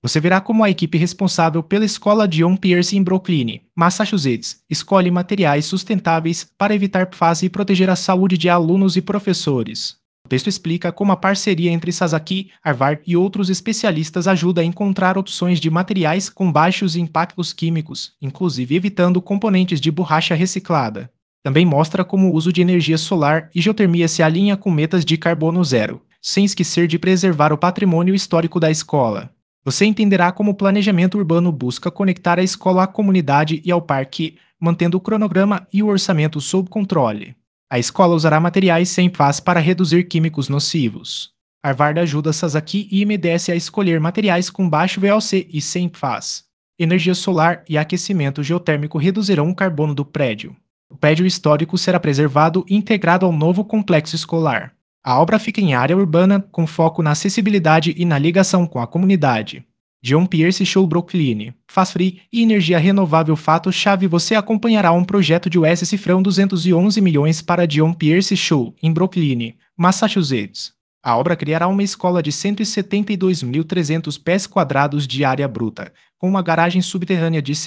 Você verá como a equipe responsável pela escola John Pierce em Brooklyn, Massachusetts, escolhe materiais sustentáveis para evitar PFAS e proteger a saúde de alunos e professores. O texto explica como a parceria entre Sasaki, Harvard e outros especialistas ajuda a encontrar opções de materiais com baixos impactos químicos, inclusive evitando componentes de borracha reciclada. Também mostra como o uso de energia solar e geotermia se alinha com metas de carbono zero, sem esquecer de preservar o patrimônio histórico da escola. Você entenderá como o planejamento urbano busca conectar a escola à comunidade e ao parque, mantendo o cronograma e o orçamento sob controle. A escola usará materiais sem PFAS para reduzir químicos nocivos. Harvard ajuda Sasaki e MDS a escolher materiais com baixo VOC e sem PFAS. Energia solar e aquecimento geotérmico reduzirão o carbono do prédio. O prédio histórico será preservado e integrado ao novo complexo escolar. A obra fica em área urbana, com foco na acessibilidade e na ligação com a comunidade. John Pierce Show Brooklyn, Faz Free e energia renovável fato-chave. Você acompanhará um projeto de US cifrão 211 milhões para John Pierce Show, em Brooklyn, Massachusetts. A obra criará uma escola de 172.300 pés quadrados de área bruta, com uma garagem subterrânea de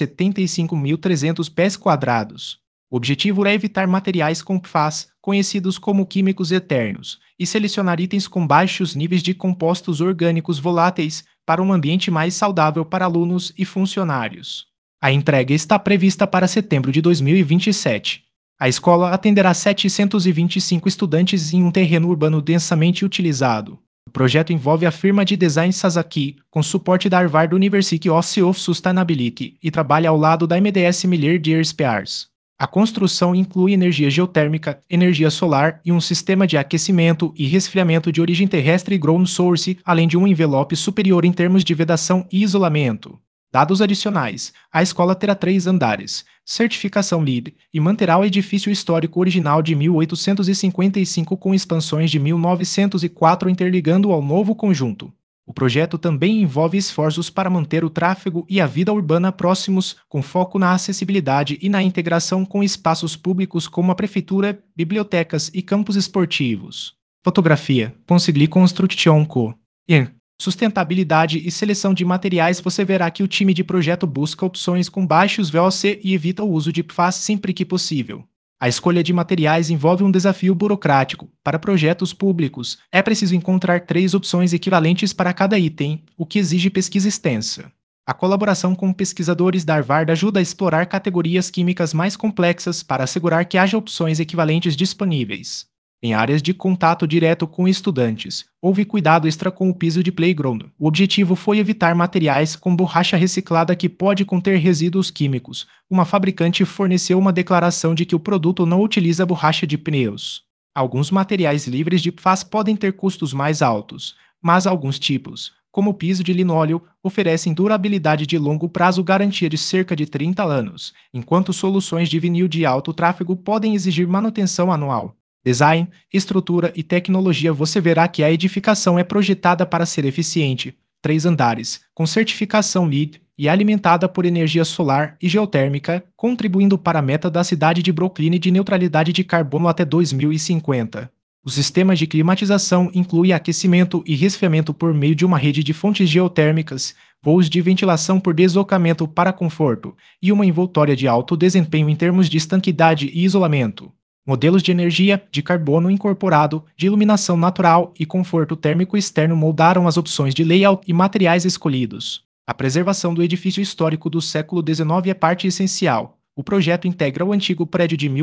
75.300 pés quadrados. O objetivo é evitar materiais com PFAS, conhecidos como químicos eternos, e selecionar itens com baixos níveis de compostos orgânicos voláteis para um ambiente mais saudável para alunos e funcionários. A entrega está prevista para setembro de 2027. A escola atenderá 725 estudantes em um terreno urbano densamente utilizado. O projeto envolve a firma de design Sasaki, com suporte da Harvard University of Sustainability, e trabalha ao lado da MDS Miller Deer Spears. A construção inclui energia geotérmica, energia solar e um sistema de aquecimento e resfriamento de origem terrestre ground source, além de um envelope superior em termos de vedação e isolamento. Dados adicionais: a escola terá 3 andares, certificação LEED, e manterá o edifício histórico original de 1855 com expansões de 1904 interligando ao novo conjunto. O projeto também envolve esforços para manter o tráfego e a vida urbana próximos, com foco na acessibilidade e na integração com espaços públicos como a prefeitura, bibliotecas e campos esportivos. Fotografia: Consigli Construction Co. Em sustentabilidade e seleção de materiais. Você verá que o time de projeto busca opções com baixos VOC e evita o uso de PFAS sempre que possível. A escolha de materiais envolve um desafio burocrático. Para projetos públicos, é preciso encontrar 3 opções equivalentes para cada item, o que exige pesquisa extensa. A colaboração com pesquisadores da Harvard ajuda a explorar categorias químicas mais complexas para assegurar que haja opções equivalentes disponíveis. Em áreas de contato direto com estudantes, houve cuidado extra com o piso de playground. O objetivo foi evitar materiais com borracha reciclada que pode conter resíduos químicos. Uma fabricante forneceu uma declaração de que o produto não utiliza borracha de pneus. Alguns materiais livres de PFAS podem ter custos mais altos, mas alguns tipos, como o piso de linóleo, oferecem durabilidade de longo prazo, garantia de cerca de 30 anos, enquanto soluções de vinil de alto tráfego podem exigir manutenção anual. Design, estrutura e tecnologia. Você verá que a edificação é projetada para ser eficiente, 3 andares, com certificação LEED e alimentada por energia solar e geotérmica, contribuindo para a meta da cidade de Brooklyn de neutralidade de carbono até 2050. O sistema de climatização inclui aquecimento e resfriamento por meio de uma rede de fontes geotérmicas, voos de ventilação por deslocamento para conforto, e uma envoltória de alto desempenho em termos de estanquidade e isolamento. Modelos de energia, de carbono incorporado, de iluminação natural e conforto térmico externo moldaram as opções de layout e materiais escolhidos. A preservação do edifício histórico do século XIX é parte essencial. O projeto integra o antigo prédio de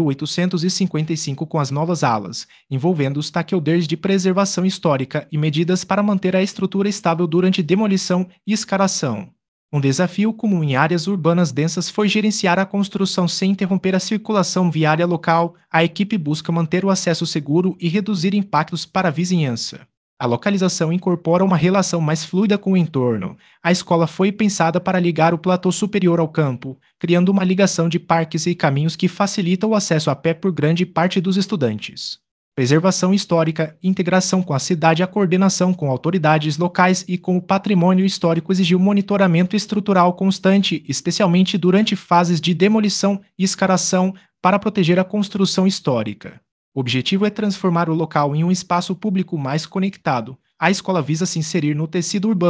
1855 com as novas alas, envolvendo os stakeholders de preservação histórica e medidas para manter a estrutura estável durante demolição e escavação. Um desafio comum em áreas urbanas densas foi gerenciar a construção sem interromper a circulação viária local. A equipe busca manter o acesso seguro e reduzir impactos para a vizinhança. A localização incorpora uma relação mais fluida com o entorno. A escola foi pensada para ligar o platô superior ao campo, criando uma ligação de parques e caminhos que facilita o acesso a pé por grande parte dos estudantes. Preservação histórica, integração com a cidade. A coordenação com autoridades locais e com o patrimônio histórico exigiu monitoramento estrutural constante, especialmente durante fases de demolição e escavação, para proteger a construção histórica. O objetivo é transformar o local em um espaço público mais conectado. A escola visa se inserir no tecido urbano,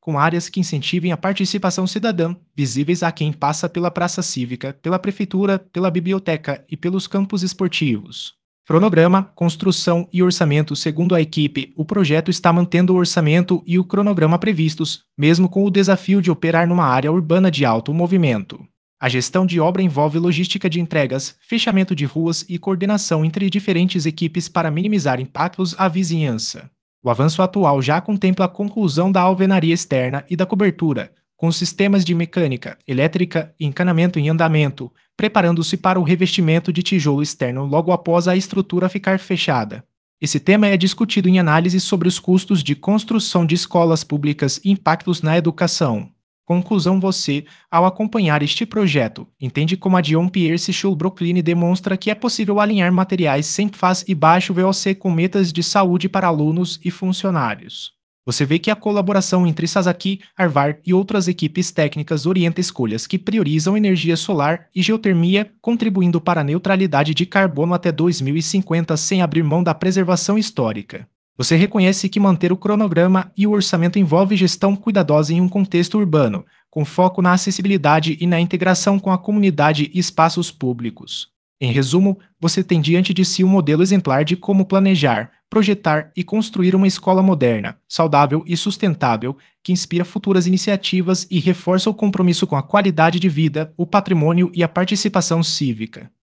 com áreas que incentivem a participação cidadã, visíveis a quem passa pela praça cívica, pela prefeitura, pela biblioteca e pelos campos esportivos. Cronograma, construção e orçamento. Segundo a equipe, o projeto está mantendo o orçamento e o cronograma previstos, mesmo com o desafio de operar numa área urbana de alto movimento. A gestão de obra envolve logística de entregas, fechamento de ruas e coordenação entre diferentes equipes para minimizar impactos à vizinhança. O avanço atual já contempla a conclusão da alvenaria externa e da cobertura, com os sistemas de mecânica, elétrica e encanamento em andamento, preparando-se para o revestimento de tijolo externo logo após a estrutura ficar fechada. Esse tema é discutido em análise sobre os custos de construção de escolas públicas e impactos na educação. Conclusão: você, ao acompanhar este projeto, entende como a John Pierce Schule Brooklyn demonstra que é possível alinhar materiais sem PFAS e baixo VOC com metas de saúde para alunos e funcionários. Você vê que a colaboração entre Sasaki, Harvard e outras equipes técnicas orienta escolhas que priorizam energia solar e geotermia, contribuindo para a neutralidade de carbono até 2050 sem abrir mão da preservação histórica. Você reconhece que manter o cronograma e o orçamento envolve gestão cuidadosa em um contexto urbano, com foco na acessibilidade e na integração com a comunidade e espaços públicos. Em resumo, você tem diante de si um modelo exemplar de como planejar, projetar e construir uma escola moderna, saudável e sustentável, que inspira futuras iniciativas e reforça o compromisso com a qualidade de vida, o patrimônio e a participação cívica.